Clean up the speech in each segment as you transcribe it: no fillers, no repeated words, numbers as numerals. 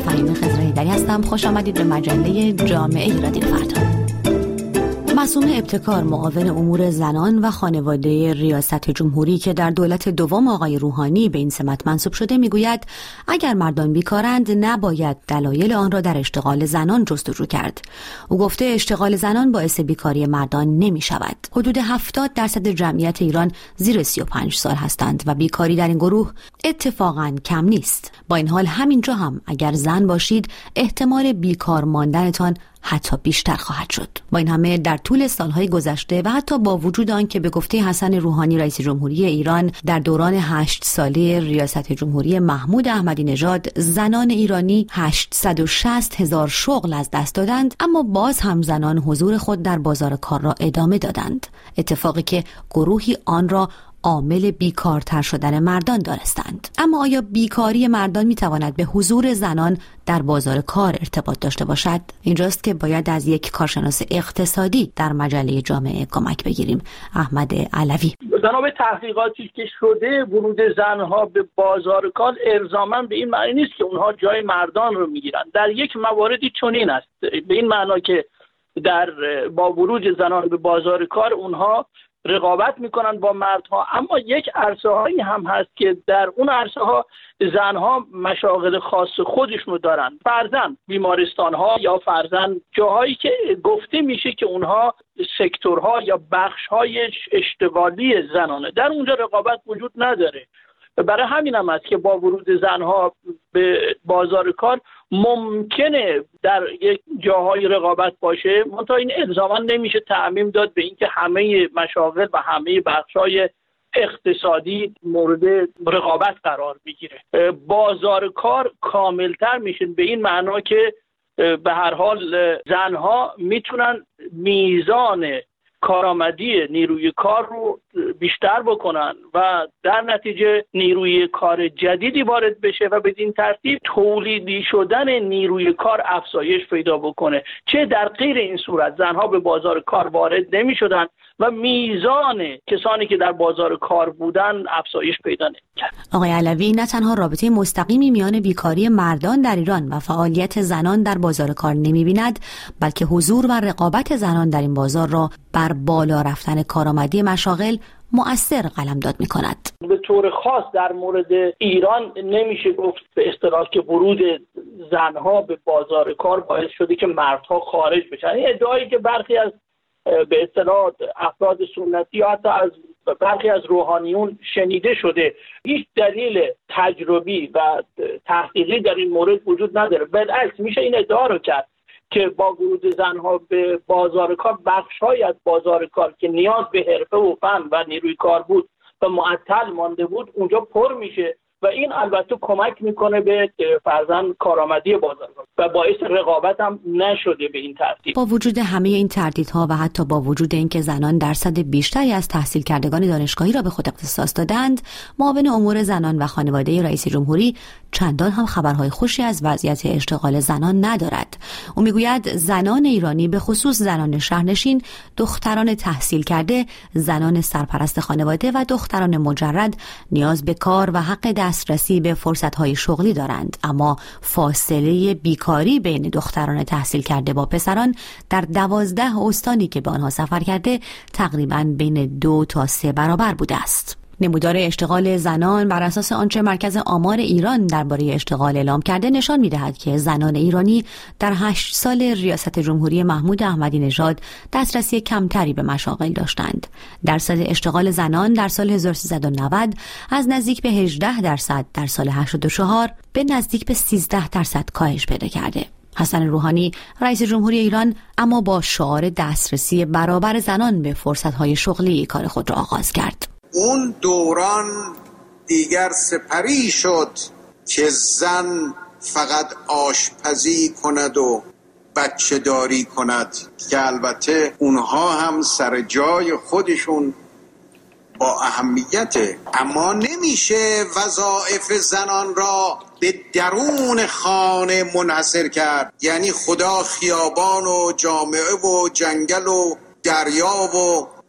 فهیمه خضرهیدری هستم. خوش آمدید به مجله جامعه رادیو فردا. معصومه ابتکار، معاون امور زنان و خانواده ریاست جمهوری که در دولت دوم آقای روحانی به این سمت منصوب شده، میگوید اگر مردان بیکارند نباید دلایل آن را در اشتغال زنان جستجو کرد. او گفته اشتغال زنان باعث بیکاری مردان نمی شود. حدود 70% جمعیت ایران زیر 35 سال هستند و بیکاری در این گروه اتفاقاً کم نیست. با این حال همینجا هم اگر زن باشید احتمال بیکار ماندنتان حتی بیشتر خواهد شد. با این همه در طول سالهای گذشته و حتی با وجود آن که به گفته حسن روحانی رئیس جمهوری ایران در دوران 8 ساله ریاست جمهوری محمود احمدی نژاد زنان ایرانی 860,000 شغل از دست دادند، اما باز هم زنان حضور خود در بازار کار را ادامه دادند، اتفاقی که گروهی آن را عامل بیکارتر شدن مردان دانستند. اما آیا بیکاری مردان میتواند به حضور زنان در بازار کار ارتباط داشته باشد؟ اینجاست که باید از یک کارشناس اقتصادی در مجله جامعه کمک بگیریم. احمد علوی: بنا به تحقیقاتی که شده، ورود زنها به بازار کار الزاما به این معنی نیست که اونها جای مردان رو میگیرن. در یک مواردی چنین است، به این معنا که با ورود زنان به بازار کار اونها رقابت میکنن با مردها، اما یک عرصه هایی هم هست که در اون عرصه ها زنها مشاغل خاص خودشونو دارن، فرضاً بیمارستان ها یا فرضاً جاهایی که گفته میشه که اونها سکتورها یا بخش های اشتغالی زنانه، در اونجا رقابت وجود نداره. برای همین هم است که با ورود زنها به بازار کار ممکنه در یک جاهای رقابت باشه، منتها این الزاما نمیشه تعمیم داد به اینکه همه مشاغل و همه بخش‌های اقتصادی مورد رقابت قرار بگیره. بازار کار کاملتر میشه به این معنا که به هر حال زنها میتونن میزان کارآمدی نیروی کار رو بیشتر بکنن و در نتیجه نیروی کار جدیدی وارد بشه و بدین ترتیب تولیدی شدن نیروی کار افزایش پیدا بکنه. چه در غیر این صورت زنها به بازار کار وارد نمی شدن و میزان کسانی که در بازار کار بودن افزایش پیدا نمی‌کرد. آقای علوی نه تنها رابطه مستقیمی میان بیکاری مردان در ایران و فعالیت زنان در بازار کار نمی‌بیند، بلکه حضور و رقابت زنان در این بازار را بر بالا رفتن کارآمدی مشاغل مؤثر قلمداد می‌کند. به طور خاص در مورد ایران نمیشه گفت به اصطلاح که ورود زنها به بازار کار باعث شده که مردها خارج بشن. این ادعایی که برخی از به اصطلاح افراد سنتی یا حتی از برخی از روحانیون شنیده شده، هیچ دلیل تجربی و تحقیقی در این مورد وجود نداره. بالعکس میشه این ادعا رو کرد که با ورود زنها به بازار کار بخش‌هایی از بازار کار که نیاز به حرفه و فن و نیروی کار بود و معطل مانده بود اونجا پر میشه و این البته کمک میکنه به فرضاً کارآمدی بازار و باعث رقابت هم نشده به این ترتیب. با وجود همه این تردیدها و حتی با وجود اینکه زنان درصد بیشتری از تحصیل کردگان دانشگاهی را به خود اختصاص دادند، معاون امور زنان و خانواده رئیس جمهوری چندان هم خبرهای خوشی از وضعیت اشتغال زنان ندارد. او میگوید زنان ایرانی، به خصوص زنان شهرنشین، دختران تحصیل کرده، زنان سرپرست خانواده و دختران مجرد نیاز به کار و حق دسترسی به فرصت‌های شغلی دارند، اما فاصله بیکاری بین دختران تحصیل کرده با پسران در 12 استانی که به آنها سفر کرده تقریباً بین 2 تا 3 برابر بوده است. نمودار اشتغال زنان بر اساس آنچه مرکز آمار ایران درباره اشتغال اعلام کرده نشان می‌دهد که زنان ایرانی در 8 سال ریاست جمهوری محمود احمدی نژاد دسترسی کمتری به مشاغل داشتند. درصد اشتغال زنان در سال 1390 از نزدیک به 18% در سال 84 به نزدیک به 13% کاهش پیدا کرده. حسن روحانی رئیس جمهوری ایران اما با شعار دسترسی برابر زنان به فرصت‌های شغلی کار خود را آغاز کرد. اون دوران دیگر سپری شد که زن فقط آشپزی کند و بچه داری کند، که البته اونها هم سر جای خودشون با اهمیته، اما نمیشه وظایف زنان را به درون خانه منحصر کرد. یعنی خدا خیابان و جامعه و جنگل و دریا و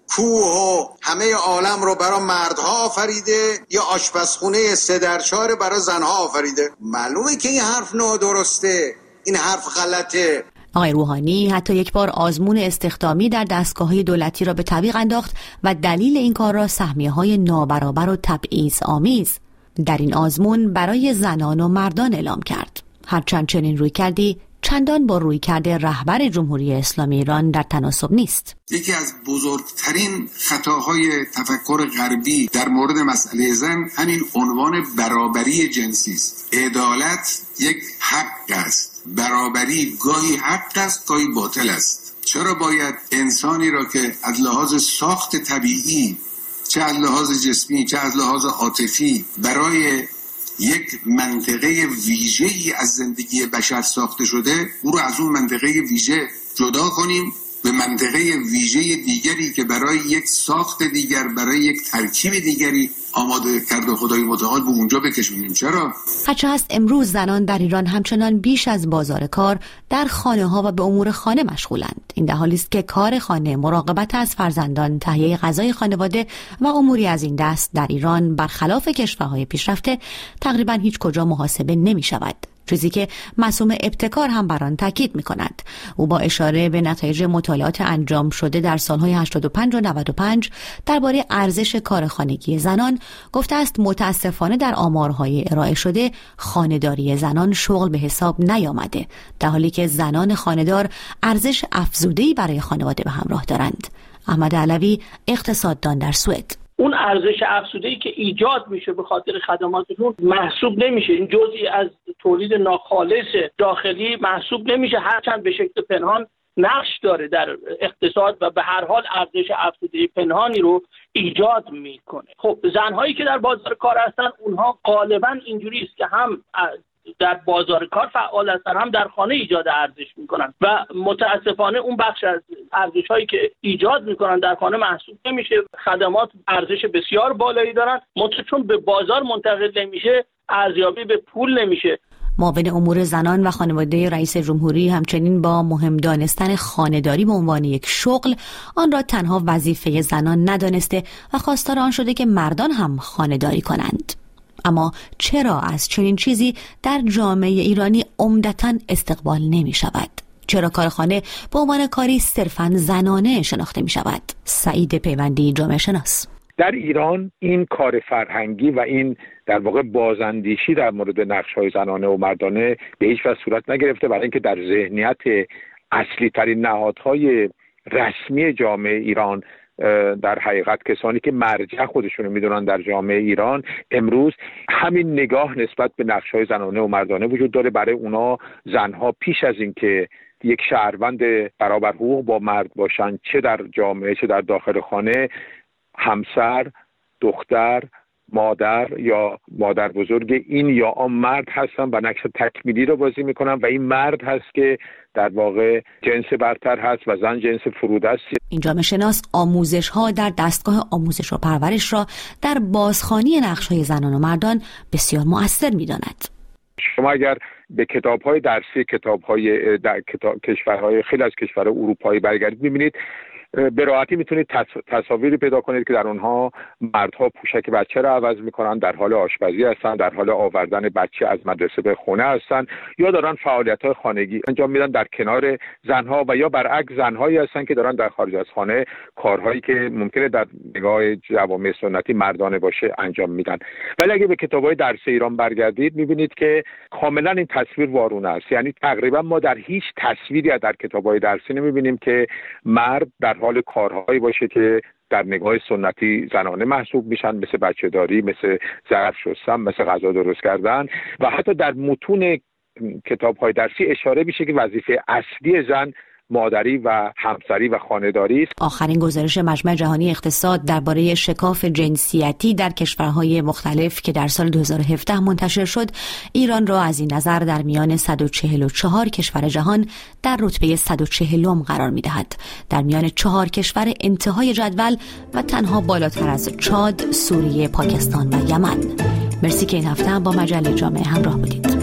کوه و همه عالم رو برای مردها آفریده یا آشپزخونه 3 در 4 برای زنها آفریده. معلومه که این حرف نادرسته، این حرف غلطه. آقای روحانی حتی یک بار آزمون استخدامی در دستگاه‌های دولتی را به تعویق انداخت و دلیل این کار را سهمیه‌های نابرابر و تبعیض‌آمیز در این آزمون برای زنان و مردان اعلام کرد. هرچند چنین رویکردی چندان با رویکرد رهبر جمهوری اسلامی ایران در تناسب نیست. یکی از بزرگترین خطاهای تفکر غربی در مورد مسئله زن همین عنوان برابری جنسی است. عدالت یک حق است. برابری گاهی حق است، گاهی باطل است. چرا باید انسانی را که از لحاظ ساخت طبیعی، چه از لحاظ جسمی چه از لحاظ عاطفی، برای یک منطقه ویژه‌ای از زندگی بشر ساخته شده، او رو از اون منطقه ویژه جدا کنیم به منطقه ویژه دیگری که برای یک ساخت دیگر، برای یک ترکیب دیگری آماده کرده خدای متعال، به اونجا بکشونیم؟ چرا؟ هرچه هست امروز زنان در ایران همچنان بیش از بازار کار در خانه ها و به امور خانه مشغولند. این در حالی است که کار خانه، مراقبت از فرزندان، تهیه غذای خانواده و اموری از این دست در ایران برخلاف کشورهای پیشرفته تقریبا هیچ کجا محاسبه نمی شود. چیزی که معصوم ابتکار هم بر آن تاکید می‌کند. او با اشاره به نتایج مطالعات انجام شده در سالهای 85 و 95 درباره ارزش کار خانگی زنان گفته است متاسفانه در آمارهای ارائه شده خانه‌داری زنان شغل به حساب نیامده، در حالی که زنان خانه‌دار ارزش افزوده‌ای برای خانواده به همراه دارند. احمد علوی، اقتصاددان در سوئد: اون ارزش افزوده‌ای که ایجاد میشه به خاطر خدماتشون محسوب نمیشه. این جزئی از تولید ناخالص داخلی محسوب نمیشه، هرچند به شکل پنهان نقش داره در اقتصاد و به هر حال ارزش افزوده پنهانی رو ایجاد میکنه. خب زنهایی که در بازار کار هستن، اونها غالبا اینجوری است که هم در بازار کار فعال هستن، هم در خانه ایجاد ارزش میکنن و متاسفانه اون بخش از ارزش هایی که ایجاد میکنن در خانه محسوب نمیشه. خدمات ارزش بسیار بالایی دارن، چون به بازار منتقل نمیشه ارزیابی به پول نمیشه. معاون امور زنان و خانواده رئیس جمهوری همچنین با مهم دانستن خانه‌داری به عنوان یک شغل، آن را تنها وظیفه زنان ندانسته و خواستار آن شده که مردان هم خانه‌داری کنند. اما چرا از چنین چیزی در جامعه ایرانی عمدتاً استقبال نمی شود؟ چرا کار خانه به عنوان کاری صرفاً زنانه شناخته می شود؟ سعید پیوندی، جامعه شناس: در ایران این کار فرهنگی و این در واقع بازاندیشی در مورد نقش‌های زنانه و مردانه به هیچ وجه صورت نگرفته، برای اینکه در ذهنیت اصلی ترین نهادهای رسمی جامعه ایران، در حقیقت کسانی که مرجع خودشونو میدونن در جامعه ایران، امروز همین نگاه نسبت به نقش‌های زنانه و مردانه وجود داره. برای اونا زنها پیش از این که یک شهروند برابر حقوق با مرد باشن، چه در جامعه چه در داخل خانه، همسر، دختر، مادر یا مادر بزرگ این یا آن مرد هستن و نقش تکمیلی رو بازی میکنن و این مرد هست که در واقع جنس برتر هست و زن جنس فرود است. این جامعه شناس آموزش ها در دستگاه آموزش و پرورش را در بازخوانی نقش های زنان و مردان بسیار مؤثر میداند. شما اگر به کتاب‌های درسی کشورهای خیلی از کشورهای اروپایی برگردید، می‌بینید به راحتی میتونید تصاویری پیدا کنید که در اونها مردها پوشک بچه را عوض میکنن، در حال آشپزی هستن، در حال آوردن بچه از مدرسه به خونه هستن، یا دارن فعالیت‌های خانگی انجام میدن در کنار زنها، و یا برعکس زنهایی هستن که دارن در خارج از خانه کارهایی که ممکنه در نگاه جوامع سنتی مردانه باشه انجام میدن. ولی اگه به کتاب‌های درس ایران برگردید میبینید که کاملا این تصویر وارونه است. یعنی تقریبا ما در هیچ تصویری در کتاب‌های درسی نمیبینیم که مرد در حال کارهایی باشه که در نگاه سنتی زنانه محسوب میشن، مثل بچه‌داری، مثل ظرف شستن، مثل غذا درست کردن. و حتی در متون کتاب‌های درسی اشاره میشه که وظیفه اصلی زن مادری و همسری و خانه‌داری است. آخرین گزارش مجمع جهانی اقتصاد درباره شکاف جنسیتی در کشورهای مختلف که در سال 2017 منتشر شد، ایران را از این نظر در میان 144 کشور جهان در رتبه 140 قرار می‌دهد. در میان 4 کشور انتهای جدول و تنها بالاتر از چاد، سوریه، پاکستان و یمن. مرسی که این هفته با مجله جامعه همراه بودید.